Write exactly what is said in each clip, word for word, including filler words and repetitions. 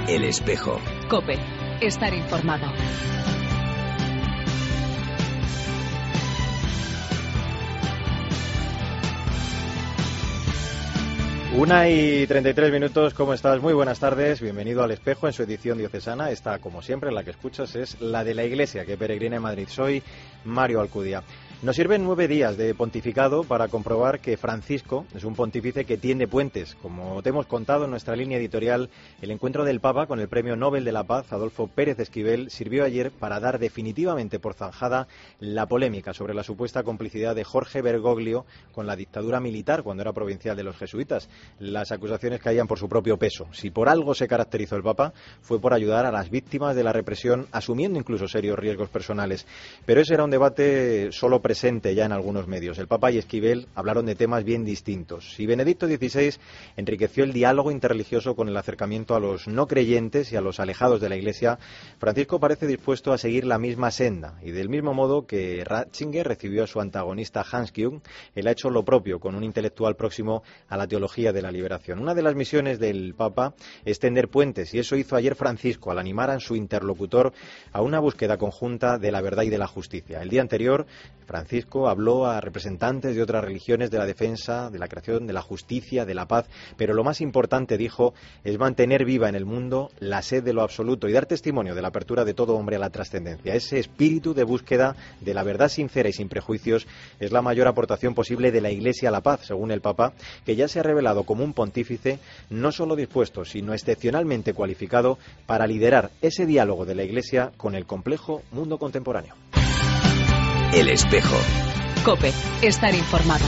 El Espejo. COPE. Estar informado. Una y treinta y tres minutos, ¿cómo estás? Muy buenas tardes, bienvenido al Espejo en su edición diocesana. Esta, como siempre, la que escuchas es la de la Iglesia que peregrina en Madrid. Soy Mario Alcudia. Nos sirven nueve días de pontificado para comprobar que Francisco es un pontífice que tiende puentes. Como te hemos contado en nuestra línea editorial, el encuentro del Papa con el Premio Nobel de la Paz, Adolfo Pérez Esquivel, sirvió ayer para dar definitivamente por zanjada la polémica sobre la supuesta complicidad de Jorge Bergoglio con la dictadura militar cuando era provincial de los jesuitas. Las acusaciones caían por su propio peso. Si por algo se caracterizó el Papa, fue por ayudar a las víctimas de la represión, asumiendo incluso serios riesgos personales. Pero ese era un debate solo presente ya en algunos medios. El Papa y Esquivel hablaron de temas bien distintos. Y Benedicto dieciséis enriqueció el diálogo interreligioso con el acercamiento a los no creyentes y a los alejados de la Iglesia. Francisco parece dispuesto a seguir la misma senda. Y del mismo modo que Ratzinger recibió a su antagonista Hans Küng, él ha hecho lo propio con un intelectual próximo a la teología de la liberación. Una de las misiones del Papa es tender puentes, y eso hizo ayer Francisco al animar a su interlocutor a una búsqueda conjunta de la verdad y de la justicia. El día anterior, Francisco habló a representantes de otras religiones de la defensa, de la creación, de la justicia, de la paz, pero lo más importante, dijo, es mantener viva en el mundo la sed de lo absoluto y dar testimonio de la apertura de todo hombre a la trascendencia. Ese espíritu de búsqueda de la verdad sincera y sin prejuicios es la mayor aportación posible de la Iglesia a la paz, según el Papa, que ya se ha revelado como un pontífice no solo dispuesto, sino excepcionalmente cualificado para liderar ese diálogo de la Iglesia con el complejo mundo contemporáneo. El Espejo. COPE. Estar informado.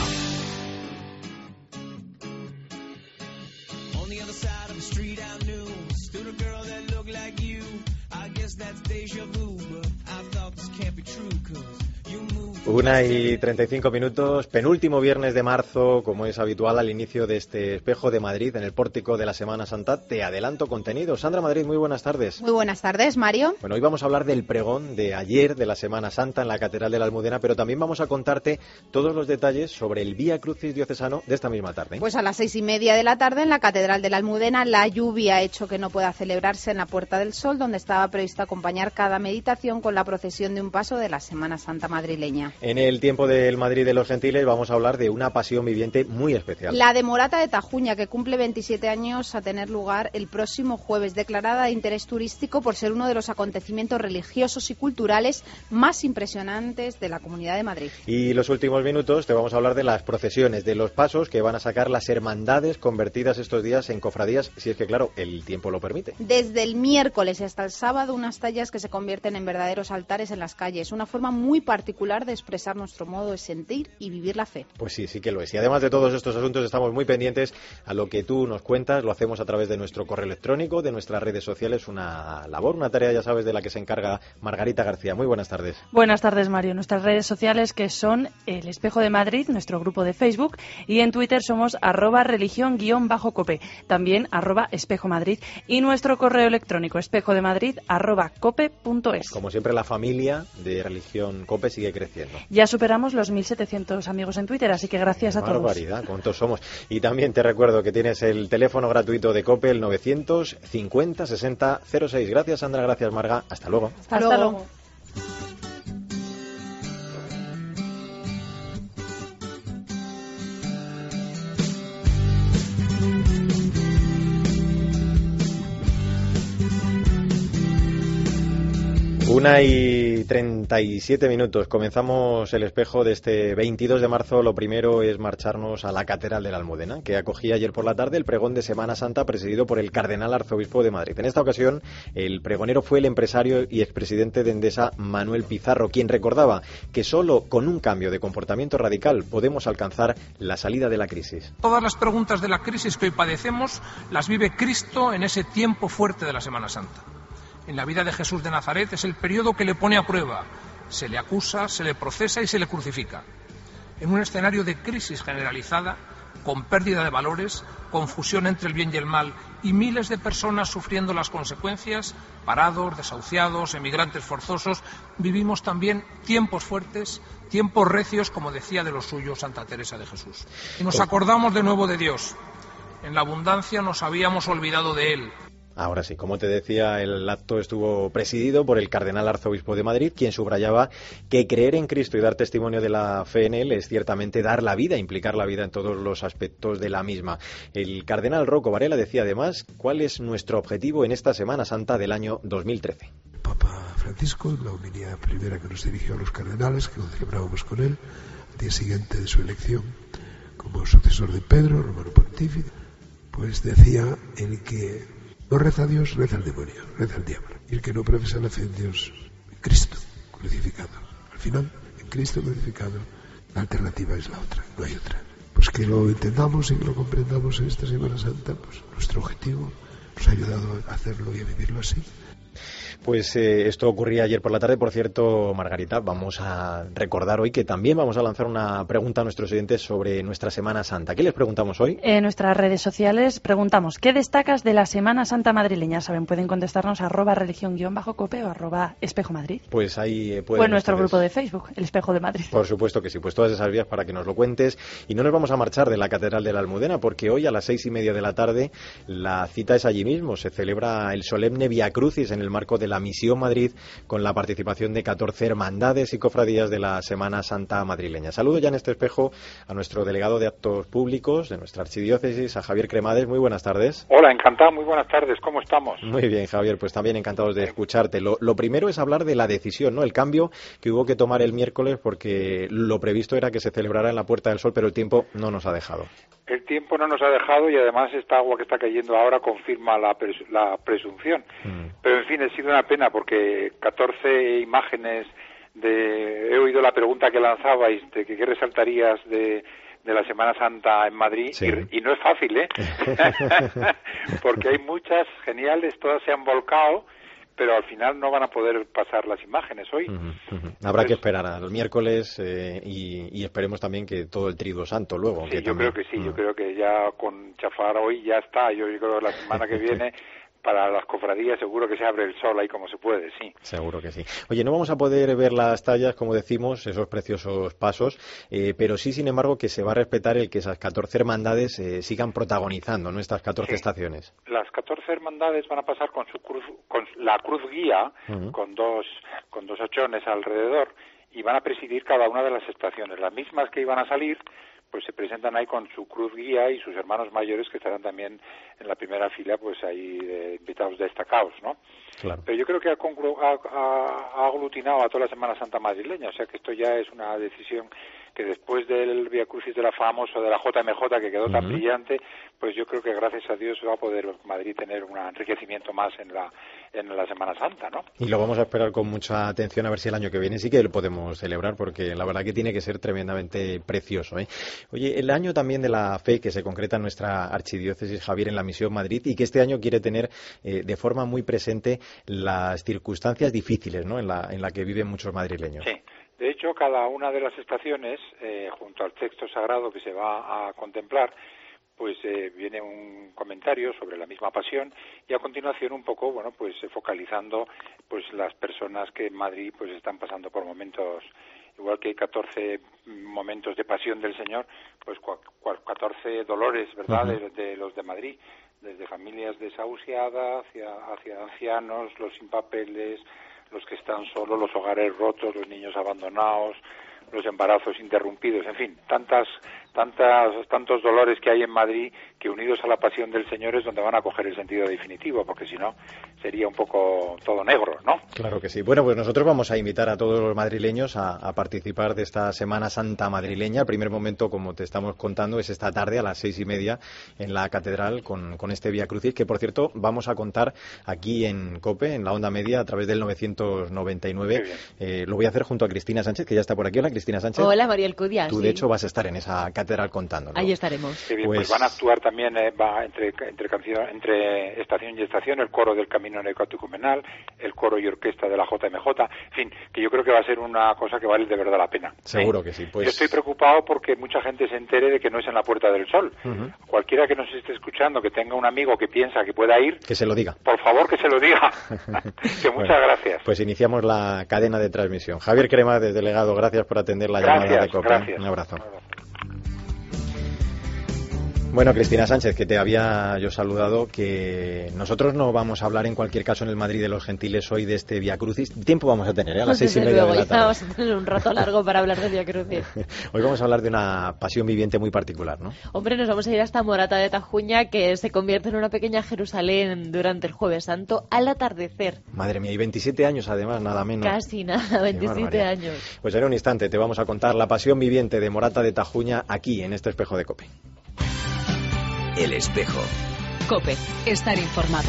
Una y treinta y cinco minutos, penúltimo viernes de marzo, como es habitual al inicio de este Espejo de Madrid, en el pórtico de la Semana Santa. Te adelanto contenido. Sandra Madrid, muy buenas tardes. Muy buenas tardes, Mario. Bueno, hoy vamos a hablar del pregón de ayer, de la Semana Santa, en la Catedral de la Almudena, pero también vamos a contarte todos los detalles sobre el Vía Crucis diocesano de esta misma tarde. Pues a las seis y media de la tarde, en la Catedral de la Almudena, la lluvia ha hecho que no pueda celebrarse en la Puerta del Sol, donde estaba previsto acompañar cada meditación con la procesión de un paso de la Semana Santa madrileña. En el tiempo de el Madrid de los Gentiles vamos a hablar de una pasión viviente muy especial. La de Morata de Tajuña, que cumple veintisiete años a tener lugar el próximo jueves, declarada de interés turístico por ser uno de los acontecimientos religiosos y culturales más impresionantes de la Comunidad de Madrid. Y los últimos minutos te vamos a hablar de las procesiones, de los pasos que van a sacar las hermandades convertidas estos días en cofradías, si es que, claro, el tiempo lo permite. Desde el miércoles hasta el sábado, unas tallas que se convierten en verdaderos altares en las calles, una forma muy particular de expresar nuestro modo de sentir y vivir la fe. Pues sí, sí que lo es. Y además de todos estos asuntos estamos muy pendientes a lo que tú nos cuentas. Lo hacemos a través de nuestro correo electrónico, de nuestras redes sociales. Una labor, una tarea, ya sabes, de la que se encarga Margarita García. Muy buenas tardes. Buenas tardes, Mario. Nuestras redes sociales, que son El Espejo de Madrid, nuestro grupo de Facebook, y en Twitter somos arroba religión guión bajo cope, también arroba espejo madrid, y nuestro correo electrónico espejodemadrid arroba cope punto es. Como siempre, la familia de Religión Cope sigue creciendo. Ya superamos los mil setecientos amigos en Twitter, así que gracias a todos. Barbaridad, ¿cuántos somos? Y también te recuerdo que tienes el teléfono gratuito de COPE, el novecientos cincuenta sesenta cero seis. Gracias, Sandra, gracias, Marga. Hasta luego. Hasta, Hasta luego. luego. Una y treinta y siete minutos. Comenzamos el Espejo de este veintidós de marzo. Lo primero es marcharnos a la Catedral de la Almudena, que acogía ayer por la tarde el pregón de Semana Santa presidido por el Cardenal Arzobispo de Madrid. En esta ocasión, el pregonero fue el empresario y expresidente de Endesa, Manuel Pizarro, quien recordaba que solo con un cambio de comportamiento radical podemos alcanzar la salida de la crisis. Todas las preguntas de la crisis que hoy padecemos las vive Cristo en ese tiempo fuerte de la Semana Santa. En la vida de Jesús de Nazaret es el periodo que le pone a prueba. Se le acusa, se le procesa y se le crucifica. En un escenario de crisis generalizada, con pérdida de valores, confusión entre el bien y el mal y miles de personas sufriendo las consecuencias, parados, desahuciados, emigrantes forzosos, vivimos también tiempos fuertes, tiempos recios, como decía de los suyos Santa Teresa de Jesús. Y nos acordamos de nuevo de Dios. En la abundancia nos habíamos olvidado de Él. Ahora sí, como te decía, el acto estuvo presidido por el cardenal arzobispo de Madrid, quien subrayaba que creer en Cristo y dar testimonio de la fe en él es ciertamente dar la vida, implicar la vida en todos los aspectos de la misma. El cardenal Rocco Varela decía además cuál es nuestro objetivo en esta Semana Santa del año dos mil trece. El Papa Francisco, en la homilía primera que nos dirigió a los cardenales, que lo celebrábamos con él, al día siguiente de su elección como sucesor de Pedro, romano pontífice, pues decía el que no reza a Dios, reza al demonio, reza al diablo. Y el que no profesa la fe en Dios, en Cristo crucificado. Al final, en Cristo crucificado, la alternativa es la otra, no hay otra. Pues que lo entendamos y que lo comprendamos en esta Semana Santa, pues nuestro objetivo nos ha ayudado a hacerlo y a vivirlo así. Pues eh, esto ocurría ayer por la tarde. Por cierto, Margarita, vamos a recordar hoy que también vamos a lanzar una pregunta a nuestros oyentes sobre nuestra Semana Santa. ¿Qué les preguntamos hoy? En nuestras redes sociales preguntamos, ¿qué destacas de la Semana Santa madrileña? Saben, pueden contestarnos a arroba religión guión bajo cope o arroba espejo Madrid. Pues ahí eh, pueden O en nuestro ustedes... grupo de Facebook, El Espejo de Madrid. Por supuesto que sí, pues todas esas vías para que nos lo cuentes. Y no nos vamos a marchar de la Catedral de la Almudena, porque hoy a las seis y media de la tarde la cita es allí mismo. Se celebra el solemne Vía Crucis en el marco de la Misión Madrid, con la participación de catorce hermandades y cofradías de la Semana Santa madrileña. Saludo ya en este espejo a nuestro delegado de Actos Públicos de nuestra archidiócesis, a Javier Cremades. Muy buenas tardes. Hola, encantado, muy buenas tardes, ¿cómo estamos? Muy bien, Javier, pues también encantados de escucharte. Lo, lo primero es hablar de la decisión, ¿no? El cambio que hubo que tomar el miércoles, porque lo previsto era que se celebrara en la Puerta del Sol, pero el tiempo no nos ha dejado. El tiempo no nos ha dejado y además esta agua que está cayendo ahora confirma la, pres- la presunción. Mm. Pero en fin, ha sido una pena porque catorce imágenes de... He oído la pregunta que lanzabais de que qué resaltarías de, de la Semana Santa en Madrid, sí. y, y no es fácil, ¿eh? Porque hay muchas geniales, todas se han volcado, pero al final no van a poder pasar las imágenes hoy. Uh-huh, uh-huh. Habrá Entonces, que esperar al miércoles eh, y, y esperemos también que todo el Triduo Santo luego. Sí, que yo también... creo que sí, uh-huh. yo creo que ya con chafar hoy ya está. Yo creo que la semana que viene... Para las cofradías seguro que se abre el sol ahí como se puede, sí. Seguro que sí. Oye, no vamos a poder ver las tallas, como decimos, esos preciosos pasos, eh, pero sí, sin embargo, que se va a respetar el que esas catorce hermandades eh, sigan protagonizando, ¿no? Estas catorce sí. estaciones. Las catorce hermandades van a pasar con su cruz, con la cruz guía, uh-huh. con dos, con dos ochones alrededor, y van a presidir cada una de las estaciones. Las mismas que iban a salir, pues se presentan ahí con su cruz guía y sus hermanos mayores que estarán también en la primera fila, pues ahí eh, invitados destacados, ¿no? Claro. Pero yo creo que ha, conclu- ha, ha, ha aglutinado a toda la Semana Santa madrileña, o sea que esto ya es una decisión que después del Vía Crucis de la famosa, de la J M J, que quedó uh-huh. tan brillante, pues yo creo que gracias a Dios va a poder Madrid tener un enriquecimiento más en la en la Semana Santa, ¿no? Y lo vamos a esperar con mucha atención a ver si el año que viene sí que lo podemos celebrar, porque la verdad que tiene que ser tremendamente precioso, ¿eh? Oye, el año también de la fe que se concreta en nuestra archidiócesis, Javier, en la Misión Madrid, y que este año quiere tener eh, de forma muy presente las circunstancias difíciles, ¿no?, en la, en la que viven muchos madrileños. Sí. De hecho, cada una de las estaciones, eh, junto al texto sagrado que se va a contemplar, pues eh, viene un comentario sobre la misma pasión y a continuación un poco, bueno, pues eh, focalizando pues las personas que en Madrid pues están pasando por momentos, igual que hay catorce momentos de pasión del Señor, pues catorce dolores, ¿verdad?, uh-huh. de, de los de Madrid, desde familias desahuciadas hacia, hacia ancianos, los sin papeles, los que están solos, los hogares rotos, los niños abandonados, los embarazos interrumpidos, en fin, tantas, tantas, tantos dolores que hay en Madrid que unidos a la pasión del Señor es donde van a coger el sentido definitivo, porque si no sería un poco todo negro, ¿no? Claro que sí. Bueno, pues nosotros vamos a invitar a todos los madrileños a, a participar de esta Semana Santa madrileña. El primer momento, como te estamos contando, es esta tarde a las seis y media en la Catedral con, con este Vía Crucis, que por cierto vamos a contar aquí en COPE, en la onda media, a través del novecientos noventa y nueve. Eh, lo voy a hacer junto a Cristina Sánchez, que ya está por aquí. Hola, Cristina Sánchez. Hola, María Alcudia. Tú, sí. de hecho, vas a estar en esa catedral contándolo. Ahí estaremos. Qué bien, pues... pues van a actuar también eh, va entre entre canción, entre estación y estación, el coro del Camino Neocatecumenal, el coro y orquesta de la J M J, en fin, que yo creo que va a ser una cosa que vale de verdad la pena. Seguro ¿eh? que sí. Pues... Yo estoy preocupado porque mucha gente se entere de que no es en la Puerta del Sol. Uh-huh. Cualquiera que nos esté escuchando, que tenga un amigo que piensa que pueda ir, que se lo diga. Por favor, que se lo diga. Que muchas bueno, gracias. Pues iniciamos la cadena de transmisión. Javier Cremades, delegado, gracias por atender la gracias, llamada de COPE. Gracias. Un abrazo. Bueno, Cristina Sánchez, que te había yo saludado, que nosotros no vamos a hablar en cualquier caso en el Madrid de los Gentiles hoy de este Vía Crucis. Tiempo vamos a tener, ¿eh? A las seis y media de la tarde. Vamos a tener un rato largo para hablar de Vía Crucis. Hoy vamos a hablar de una pasión viviente muy particular, ¿no? Hombre, nos vamos a ir hasta Morata de Tajuña, que se convierte en una pequeña Jerusalén durante el Jueves Santo al atardecer. Madre mía, y veintisiete años además, nada menos. Casi nada, veintisiete años. Pues en un instante te vamos a contar la pasión viviente de Morata de Tajuña aquí, en este Espejo de COPE. El Espejo. COPE. Estar informado.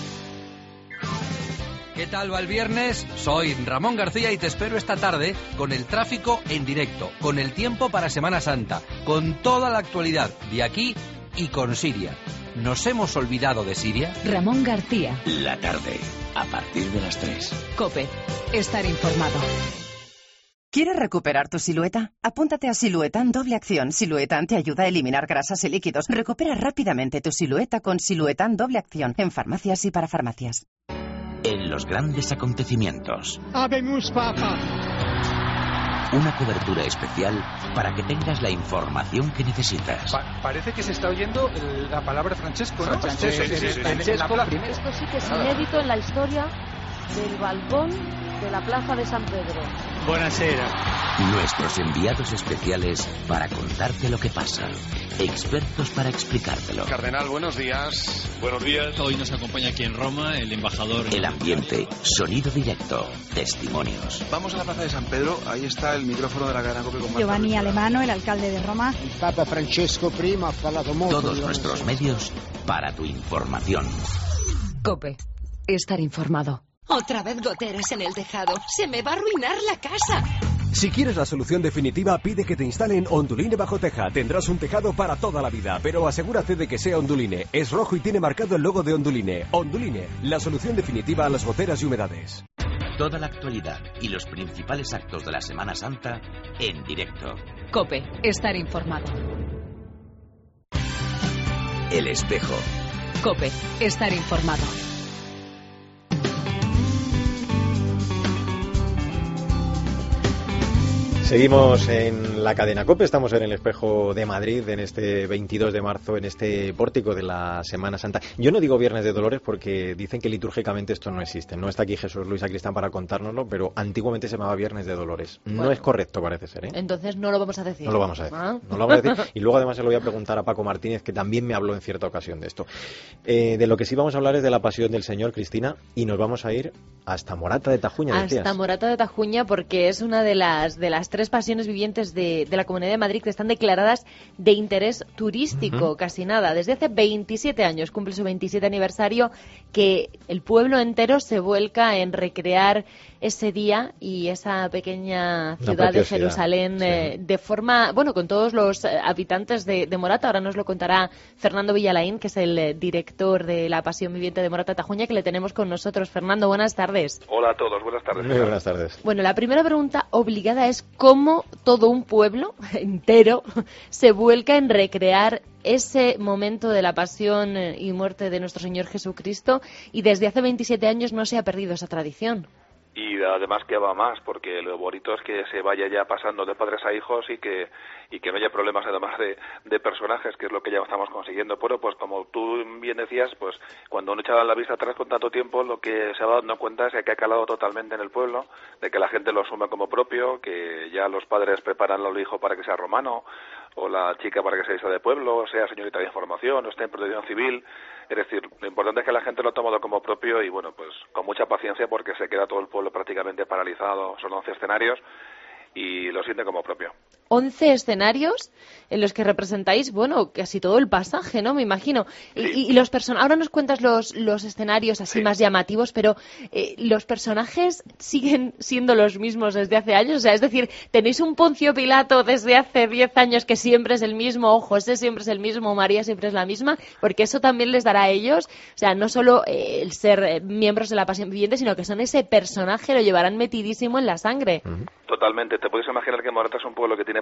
¿Qué tal va el viernes? Soy Ramón García y te espero esta tarde con el tráfico en directo, con el tiempo para Semana Santa, con toda la actualidad de aquí y con Siria. ¿Nos hemos olvidado de Siria? Ramón García. La tarde, a partir de las tres. COPE. Estar informado. ¿Quieres recuperar tu silueta? Apúntate a Siluetan Doble Acción. Siluetan te ayuda a eliminar grasas y líquidos. Recupera rápidamente tu silueta con Siluetan Doble Acción en farmacias y para farmacias. En los grandes acontecimientos. Habemus Papa. Una cobertura especial para que tengas la información que necesitas. Pa- parece que se está oyendo el, la palabra Francesco, ¿no? Francesco, sí, sí, sí. Francesco primero. Esto sí que es inédito en la historia del balcón de la Plaza de San Pedro. Buonasera. Nuestros enviados especiales para contarte lo que pasa. Expertos para explicártelo. Cardenal, buenos días. Buenos días. Hoy nos acompaña aquí en Roma el embajador. El ambiente, sonido directo, testimonios. Vamos a la Plaza de San Pedro. Ahí está el micrófono de la cadena COPE con Marta Giovanni Rivera. Alemano, el alcalde de Roma. El Papa Francesco primo ha parlato molto. Todos nuestros medios para tu información. COPE. Estar informado. Otra vez goteras en el tejado. Se me va a arruinar la casa. Si quieres la solución definitiva, pide que te instalen Onduline bajo teja. Tendrás un tejado para toda la vida, pero asegúrate de que sea Onduline. Es rojo y tiene marcado el logo de Onduline. Onduline, la solución definitiva a las goteras y humedades. Toda la actualidad y los principales actos de la Semana Santa en directo. COPE. Estar informado. El Espejo. COPE. Estar informado. Seguimos en la cadena COPE, estamos en el Espejo de Madrid en este veintidós de marzo, en este pórtico de la Semana Santa. Yo no digo Viernes de Dolores porque dicen que litúrgicamente esto no existe. No está aquí Jesús Luis Sacristán para contárnoslo, pero antiguamente se llamaba Viernes de Dolores. No bueno, es correcto, parece ser, ¿eh? Entonces no lo vamos a decir. No lo vamos a decir. ¿Ah? No lo vamos a decir. Y luego además se lo voy a preguntar a Paco Martínez, que también me habló en cierta ocasión de esto. Eh, de lo que sí vamos a hablar es de la Pasión del Señor, Cristina, y nos vamos a ir hasta Morata de Tajuña, decías. Hasta Morata de Tajuña, porque es una de las de las tres pasiones vivientes de, de la Comunidad de Madrid que están declaradas de interés turístico, uh-huh. Casi nada. Desde hace veintisiete años, cumple su veintisiete aniversario, que el pueblo entero se vuelca en recrear ese día y esa pequeña ciudad de Jerusalén, sí. eh, de forma, bueno, con todos los habitantes de, de Morata. Ahora nos lo contará Fernando Villalain, que es el eh, director de la Pasión Viviente de Morata Tajuña, que le tenemos con nosotros. Fernando, buenas tardes. Hola a todos, buenas tardes. Muy buenas tardes. Bueno, la primera pregunta obligada es cómo todo un pueblo entero se vuelca en recrear ese momento de la pasión y muerte de nuestro Señor Jesucristo, y desde hace veintisiete años no se ha perdido esa tradición. Y además que va más, porque lo bonito es que se vaya ya pasando de padres a hijos y que y que no haya problemas además de, de personajes, que es lo que ya estamos consiguiendo. Pero pues como tú bien decías, pues cuando uno echaba la vista atrás con tanto tiempo, lo que se va dando cuenta es que ha calado totalmente en el pueblo, de que la gente lo asume como propio, que ya los padres preparan al hijo para que sea romano, o la chica para que sea hija de pueblo, sea señorita de información, o esté en protección civil. Es decir, lo importante es que la gente lo ha tomado como propio y, bueno, pues con mucha paciencia, porque se queda todo el pueblo prácticamente paralizado. Son once escenarios y lo siente como propio. once escenarios en los que representáis, bueno, casi todo el pasaje, ¿no? Me imagino. Sí. Y, y los person- ahora nos cuentas los, los escenarios así sí. más llamativos, pero eh, ¿los personajes siguen siendo los mismos desde hace años? O sea, es decir, ¿tenéis un Poncio Pilato desde hace diez años que siempre es el mismo, o José siempre es el mismo, María siempre es la misma? Porque eso también les dará a ellos, o sea, no solo eh, el ser eh, miembros de la Pasión Viviente, sino que son ese personaje, lo llevarán metidísimo en la sangre. Uh-huh. Totalmente. Te puedes imaginar que Morata es un pueblo que tiene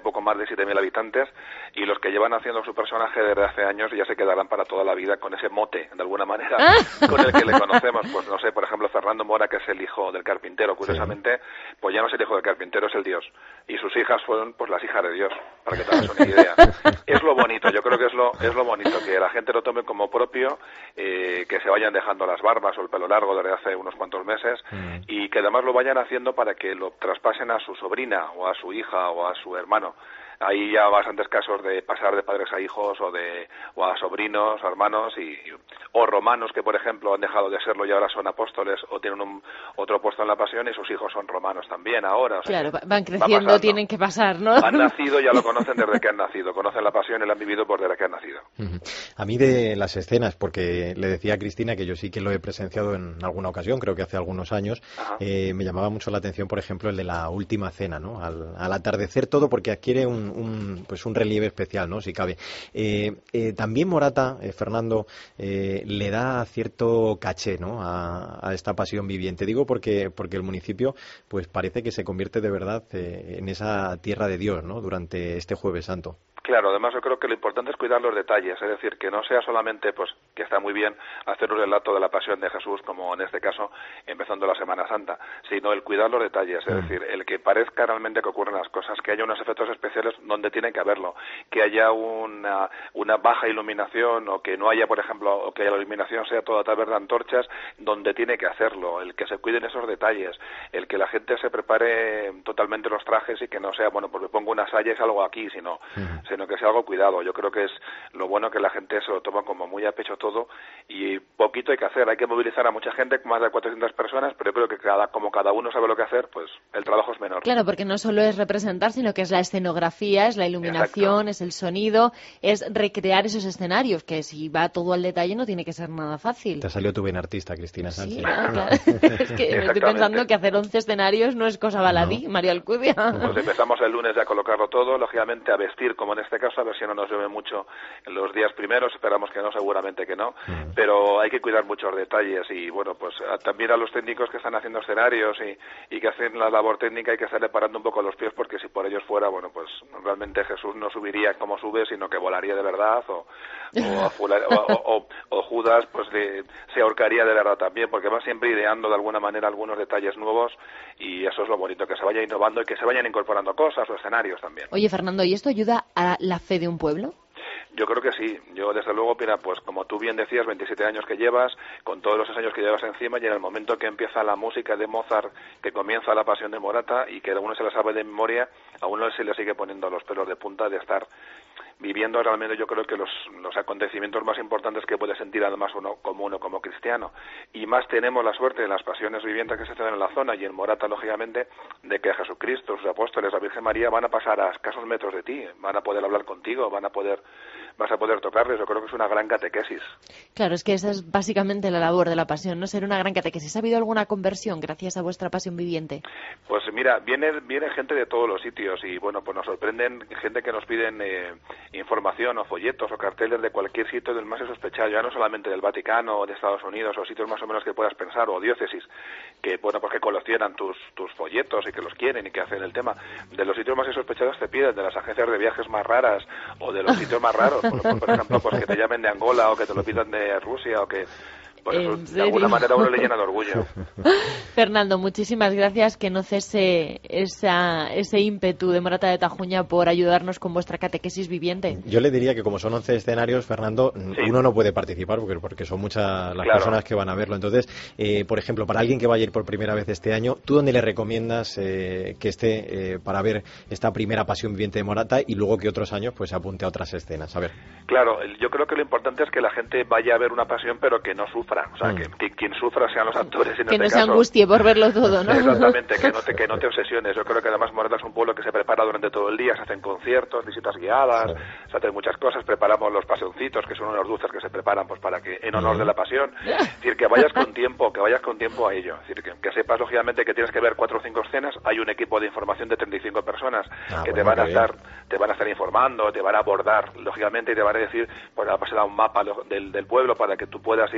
poco más de siete mil habitantes, y los que llevan haciendo su personaje desde hace años ya se quedarán para toda la vida con ese mote, de alguna manera, con el que le conocemos. Pues no sé, por ejemplo, Fernando Mora, que es el hijo del carpintero, curiosamente, sí. pues ya no es el hijo del carpintero, es el Dios. Y sus hijas fueron pues las hijas de Dios, para que te hagas una idea. Es lo bonito, yo creo que es lo, es lo bonito, que la gente lo tome como propio, eh, que se vayan dejando las barbas o el pelo largo desde hace unos cuantos meses, mm. y que además lo vayan haciendo para que lo traspasen a su sobrina o a su hija o a su hermano. Hay ya bastantes casos de pasar de padres a hijos o de o a sobrinos, a hermanos y o romanos que, por ejemplo, han dejado de serlo y ahora son apóstoles o tienen un otro puesto en la pasión y sus hijos son romanos también ahora. O sea, claro, van creciendo, tienen que pasar, ¿no? Han nacido, ya lo conocen desde que han nacido, conocen la pasión y la han vivido por desde que han nacido. A mí de las escenas, porque le decía a Cristina que yo sí que lo he presenciado en alguna ocasión, creo que hace algunos años, eh, me llamaba mucho la atención, por ejemplo, el de la última cena, ¿no? Al, al atardecer todo, porque adquiere un Un, pues un relieve especial, ¿no? Si cabe. Eh, eh, también Morata, eh, Fernando, eh, le da cierto caché, ¿no? A, a esta pasión viviente. Digo porque porque el municipio, pues parece que se convierte de verdad eh, en esa tierra de Dios, ¿no? Durante este Jueves Santo. Claro, además yo creo que lo importante es cuidar los detalles, es decir, que no sea solamente, pues, que está muy bien hacer un relato de la pasión de Jesús, como en este caso, empezando la Semana Santa, sino el cuidar los detalles, es decir, el que parezca realmente que ocurren las cosas, que haya unos efectos especiales donde tienen que haberlo, que haya una, una baja iluminación, o que no haya, por ejemplo, o que la iluminación sea toda a través de antorchas, donde tiene que hacerlo, el que se cuiden esos detalles, el que la gente se prepare totalmente los trajes y que no sea, bueno, pues me pongo una saya y salgo aquí, sino... Uh-huh. sino que sea algo cuidado. Yo creo que es lo bueno que la gente se lo toma como muy a pecho todo y poquito hay que hacer. Hay que movilizar a mucha gente, más de cuatrocientas personas, pero yo creo que cada, como cada uno sabe lo que hacer, pues el trabajo es menor. Claro, porque no solo es representar, sino que es la escenografía, es la iluminación, Exacto. es el sonido, es recrear esos escenarios, que si va todo al detalle no tiene que ser nada fácil. Te salió tu bien artista, Cristina Sánchez. Sí, claro, claro. Es que me estoy pensando que hacer once escenarios no es cosa baladí, no. María Alcudia. Pues empezamos el lunes ya a colocarlo todo, lógicamente a vestir como en este caso, a ver si no nos llueve mucho en los días primeros, esperamos que no, seguramente que no, mm. pero hay que cuidar muchos detalles y bueno, pues a, también a los técnicos que están haciendo escenarios y, y que hacen la labor técnica hay que estarle parando un poco los pies porque si por ellos fuera, bueno, pues realmente Jesús no subiría como sube, sino que volaría de verdad o, o, fular, o, o, o, o Judas pues de, se ahorcaría de verdad también, porque va siempre ideando de alguna manera algunos detalles nuevos y eso es lo bonito, que se vaya innovando y que se vayan incorporando cosas o escenarios también. Oye, Fernando, ¿y esto ayuda a la fe de un pueblo? Yo creo que sí. Yo, desde luego, mira, pues como tú bien decías, veintisiete años que llevas, con todos los años que llevas encima, y en el momento que empieza la música de Mozart, que comienza la Pasión de Morata, y que a uno se la sabe de memoria, a uno se le sigue poniendo los pelos de punta de estar viviendo realmente, yo creo que los, los acontecimientos más importantes que puede sentir además uno como uno como cristiano. Y más tenemos la suerte de las pasiones vivientes que se hacen en la zona y en Morata, lógicamente, de que Jesucristo, sus apóstoles, la Virgen María van a pasar a escasos metros de ti, van a poder hablar contigo, van a poder vas a poder tocarles. Yo creo que es una gran catequesis. Claro, es que esa es básicamente la labor de la pasión, no ser una gran catequesis. ¿Ha habido alguna conversión gracias a vuestra pasión viviente? Pues mira, viene viene gente de todos los sitios y bueno, pues nos sorprenden gente que nos piden eh, información o folletos o carteles de cualquier sitio del más sospechado, ya no solamente del Vaticano o de Estados Unidos o sitios más o menos que puedas pensar, o diócesis, que bueno, pues que coleccionan tus, tus folletos y que los quieren y que hacen el tema. De los sitios más sospechados te piden, de las agencias de viajes más raras o de los sitios más raros, por, por, por ejemplo, pues que te llamen de Angola o que te lo pidan de Rusia o que... Pues eso, de alguna manera uno le llena de orgullo. Fernando, muchísimas gracias, que no cese esa, ese ímpetu de Morata de Tajuña por ayudarnos con vuestra catequesis viviente. Yo le diría que como son once escenarios, Fernando, sí. uno no puede participar porque, porque son muchas las claro. personas que van a verlo. Entonces, eh, por ejemplo, para alguien que vaya a ir por primera vez este año, ¿tú dónde le recomiendas eh, que esté eh, para ver esta primera pasión viviente de Morata y luego que otros años pues se apunte a otras escenas? A ver. Claro, yo creo que lo importante es que la gente vaya a ver una pasión pero que no sufra. O sea, mm. que, que quien sufra sean los actores en que este no caso. se angustie por verlo todo, ¿no? Exactamente, que no te que no te obsesiones. Yo creo que además Morata es un pueblo que se prepara durante todo el día, se hacen conciertos, visitas guiadas, sí. se hacen muchas cosas, preparamos los pasioncitos, que son unos dulces que se preparan pues para que en honor mm. de la pasión. Es decir, que vayas con tiempo, que vayas con tiempo a ello. Es decir, que, que sepas lógicamente que tienes que ver cuatro o cinco escenas, hay un equipo de información de treinta y cinco personas ah, que bueno, te van a estar te van a estar informando, te van a abordar, lógicamente, y te van a decir, pues va a pasar a un mapa del, del pueblo para que tú puedas ir al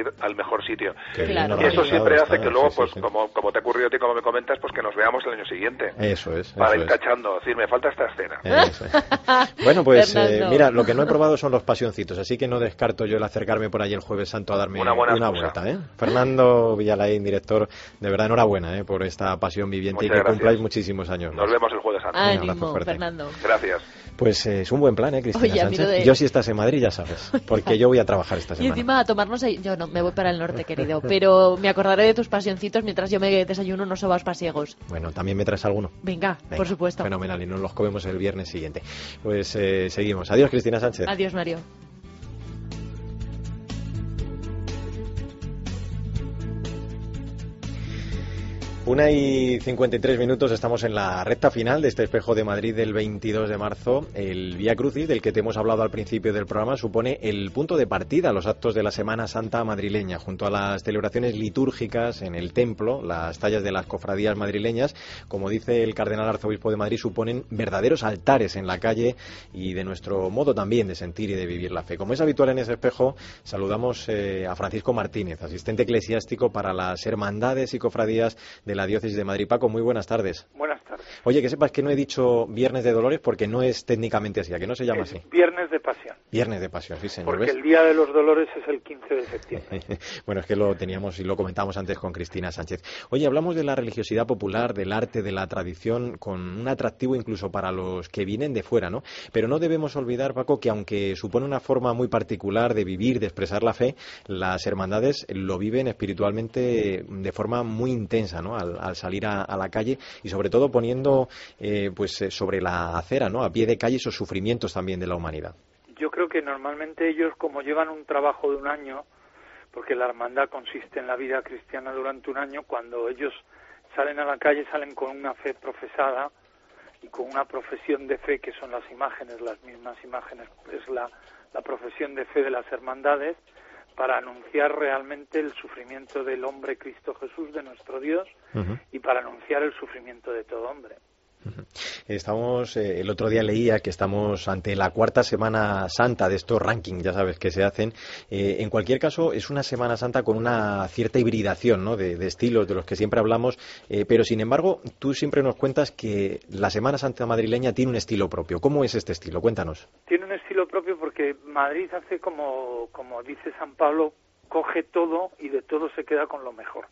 mejor sitio. Claro. Y eso siempre hace está, que luego, sí, pues sí, sí. como como te ha ocurrido a ti, como me comentas, pues que nos veamos el año siguiente. Eso es. Para eso ir es. tachando, decir, me falta esta escena. Eso es. Bueno, pues eh, mira, lo que no he probado son los pasioncitos, así que no descarto yo el acercarme por ahí el Jueves Santo a darme Una buena una excusa. vuelta. ¿eh? Fernando Villalain, director, de verdad enhorabuena ¿eh? por esta pasión viviente. Muchas y que gracias. cumpláis muchísimos años más. Nos vemos el Jueves Santo. Un abrazo Ánimo, fuerte. Fernando. Gracias. Pues eh, es un buen plan, ¿eh, Cristina Oye, a mí Sánchez? lo de- Yo si estás en Madrid ya sabes, porque yo voy a trabajar esta Y semana. encima a tomarnos ahí... Yo no, me voy para el norte, querido. Pero me acordaré de tus pasioncitos mientras yo me desayuno unos sobaos pasiegos. Bueno, ¿también me traes alguno? Venga, Venga, por supuesto. Fenomenal, y nos los comemos el viernes siguiente. Pues eh, seguimos. Adiós, Cristina Sánchez. Adiós, Mario. Una y cincuenta y tres minutos, estamos en la recta final de este Espejo de Madrid del veintidós de marzo. El Vía Crucis, del que te hemos hablado al principio del programa, supone el punto de partida a los actos de la Semana Santa madrileña, junto a las celebraciones litúrgicas en el templo. Las tallas de las cofradías madrileñas, como dice el cardenal arzobispo de Madrid, suponen verdaderos altares en la calle y de nuestro modo también de sentir y de vivir la fe. Como es habitual en ese espejo, saludamos eh, a Francisco Martínez, asistente eclesiástico para las hermandades y cofradías de la Diócesis de Madrid. Paco, muy buenas tardes. Buenas tardes. Oye, que sepas que no he dicho Viernes de Dolores porque no es técnicamente así, ¿a que no se llama Es así? Viernes de Pasión. Viernes de Pasión, sí señor. Porque ¿ves? el Día de los Dolores es el quince de septiembre. Bueno, es que lo teníamos y lo comentamos antes con Cristina Sánchez. Oye, hablamos de la religiosidad popular, del arte, de la tradición, con un atractivo incluso para los que vienen de fuera, ¿no? Pero no debemos olvidar, Paco, que aunque supone una forma muy particular de vivir, de expresar la fe, las hermandades lo viven espiritualmente de forma muy intensa, ¿no? Al, al salir a, a la calle y sobre todo poniendo eh, pues eh, sobre la acera, ¿no? A pie de calle esos sufrimientos también de la humanidad. Yo creo que normalmente ellos, como llevan un trabajo de un año, porque la hermandad consiste en la vida cristiana durante un año, cuando ellos salen a la calle salen con una fe profesada y con una profesión de fe que son las imágenes, las mismas imágenes, es la, la profesión de fe de las hermandades, para anunciar realmente el sufrimiento del hombre Cristo Jesús, de nuestro Dios, Uh-huh. y para anunciar el sufrimiento de todo hombre. Estamos, eh, el otro día leía que estamos ante la cuarta Semana Santa de estos rankings, ya sabes, que se hacen. Eh, en cualquier caso, es una Semana Santa con una cierta hibridación, ¿no? de, de estilos de los que siempre hablamos, eh, pero sin embargo, tú siempre nos cuentas que la Semana Santa madrileña tiene un estilo propio. ¿Cómo es este estilo? Cuéntanos. Tiene un estilo propio porque Madrid hace como, como dice San Pablo, coge todo y de todo se queda con lo mejor.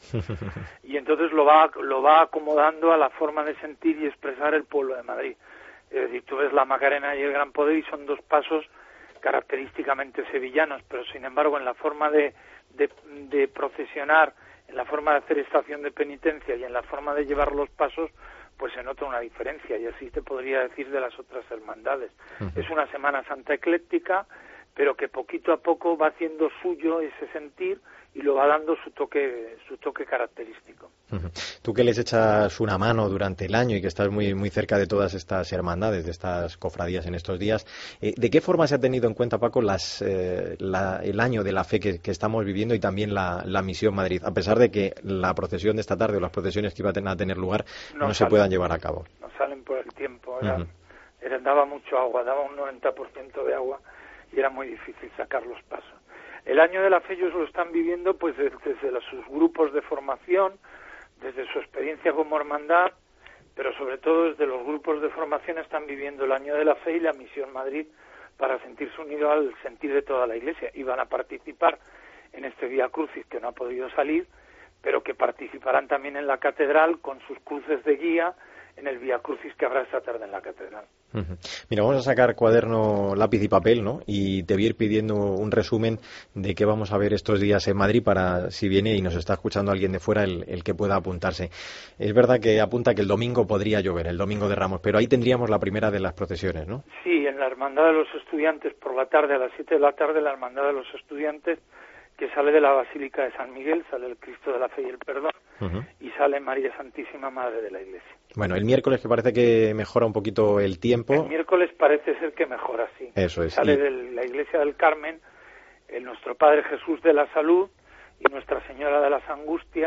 Y entonces lo va, lo va acomodando a la forma de sentir y expresar el pueblo de Madrid. Es decir, tú ves la Macarena y el Gran Poder y son dos pasos característicamente sevillanos, pero sin embargo en la forma de, de, de procesionar, en la forma de hacer estación de penitencia y en la forma de llevar los pasos, pues se nota una diferencia, y así te podría decir de las otras hermandades. Uh-huh. Es una Semana Santa ecléctica, pero que poquito a poco va haciendo suyo ese sentir y lo va dando su toque su toque característico. Uh-huh. Tú que les echas una mano durante el año y que estás muy muy cerca de todas estas hermandades, de estas cofradías en estos días, eh, ¿de qué forma se ha tenido en cuenta, Paco, las, eh, la, el año de la fe que, que estamos viviendo y también la, la Misión Madrid, a pesar de que la procesión de esta tarde o las procesiones que iban a tener lugar no, no se puedan llevar a cabo? No salen por el tiempo, era, uh-huh. era, daba mucho agua, daba un noventa por ciento de agua y era muy difícil sacar los pasos. El año de la fe ellos lo están viviendo pues desde, desde los, sus grupos de formación, desde su experiencia como hermandad, pero sobre todo desde los grupos de formación están viviendo el año de la fe y la Misión Madrid para sentirse unidos al sentir de toda la Iglesia. Y van a participar en este Vía Crucis que no ha podido salir, pero que participarán también en la catedral con sus cruces de guía en el Vía Crucis que habrá esta tarde en la catedral. Uh-huh. Mira, vamos a sacar cuaderno, lápiz y papel, ¿no? Y te voy a ir pidiendo un resumen de qué vamos a ver estos días en Madrid para, si viene y nos está escuchando alguien de fuera, el, el que pueda apuntarse. Es verdad que apunta que el domingo podría llover, el domingo de Ramos, pero ahí tendríamos la primera de las procesiones, ¿no? Sí, en la Hermandad de los Estudiantes, por la tarde, a las siete de la tarde, la Hermandad de los Estudiantes, que sale de la Basílica de San Miguel, sale el Cristo de la Fe y el Perdón, uh-huh. y sale María Santísima, Madre de la Iglesia. Bueno, el miércoles que parece que mejora un poquito el tiempo. El miércoles parece ser que mejora, sí. Eso es. Sale y... de la Iglesia del Carmen, el Nuestro Padre Jesús de la Salud y Nuestra Señora de las Angustias,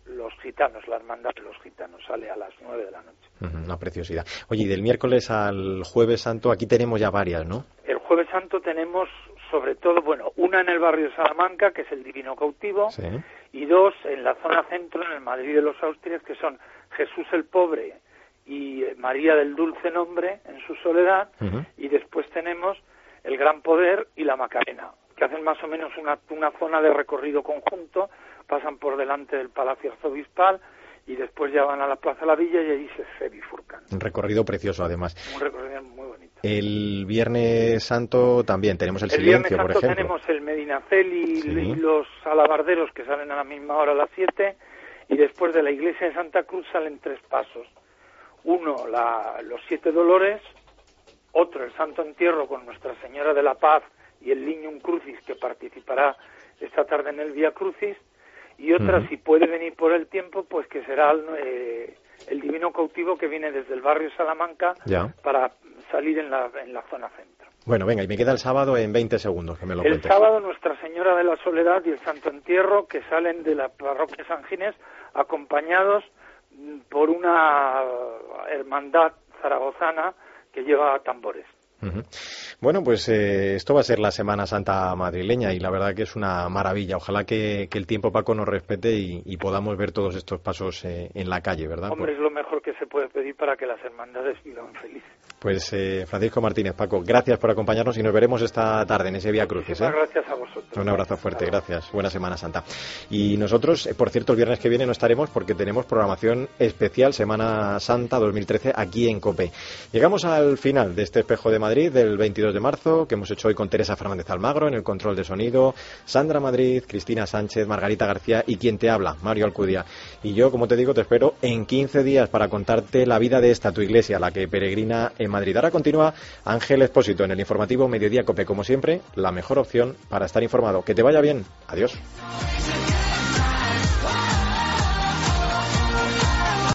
los gitanos, la hermandad de los gitanos, sale a las nueve de la noche. Una preciosidad. Oye, y del miércoles al Jueves Santo, aquí tenemos ya varias, ¿no? El Jueves Santo tenemos, sobre todo, bueno, una en el barrio de Salamanca, que es el Divino Cautivo, sí. Y dos en la zona centro, en el Madrid de los Austrias, que son Jesús el Pobre y María del Dulce Nombre en su soledad, uh-huh. Y después tenemos el Gran Poder y la Macarena, que hacen más o menos una, una zona de recorrido conjunto, pasan por delante del Palacio Arzobispal y después ya van a la Plaza de la Villa y ahí se, se bifurcan. Un recorrido precioso, además. Un recorrido muy bonito. El Viernes Santo también tenemos el, el silencio, por ejemplo. El Viernes Santo tenemos el Medinacel y, sí. y los alabarderos que salen a la misma hora a las siete, y después de la iglesia de Santa Cruz salen tres pasos. Uno, la, los Siete Dolores, otro, el Santo Entierro con Nuestra Señora de la Paz y el Lignum Crucis, que participará esta tarde en el Vía Crucis, y otra, uh-huh. si puede venir por el tiempo, pues que será el, eh, el Divino Cautivo, que viene desde el barrio Salamanca ya. para salir en la, en la zona centro. Bueno, venga, y me queda el sábado en veinte segundos, que me lo el cuentes. El sábado Nuestra Señora de la Soledad y el Santo Entierro, que salen de la parroquia San Ginés, acompañados por una hermandad zaragozana que lleva tambores. Uh-huh. Bueno, pues eh, esto va a ser la Semana Santa madrileña y la verdad que es una maravilla. Ojalá que, que el tiempo, Paco, nos respete y, y podamos ver todos estos pasos eh, en la calle, ¿verdad? Hombre, Por... es lo mejor que se puede pedir para que las hermandades vivan felices. Pues eh, Francisco Martínez, Paco, gracias por acompañarnos y nos veremos esta tarde en ese Vía Crucis. ¿eh? Gracias a vosotros. Un abrazo fuerte, gracias. Buena Semana Santa. Y nosotros, eh, por cierto, el viernes que viene no estaremos porque tenemos programación especial Semana Santa dos mil trece aquí en COPE. Llegamos al final de este Espejo de Madrid del veintidós de marzo, que hemos hecho hoy con Teresa Fernández Almagro en el control de sonido, Sandra Madrid, Cristina Sánchez, Margarita García y quien te habla, Mario Alcudia. Y yo, como te digo, te espero en quince días para contarte la vida de esta tu iglesia, la que peregrina en Madrid. Ahora continúa Ángel Expósito en el informativo Mediodía COPE. Como siempre, la mejor opción para estar informado. Que te vaya bien. Adiós.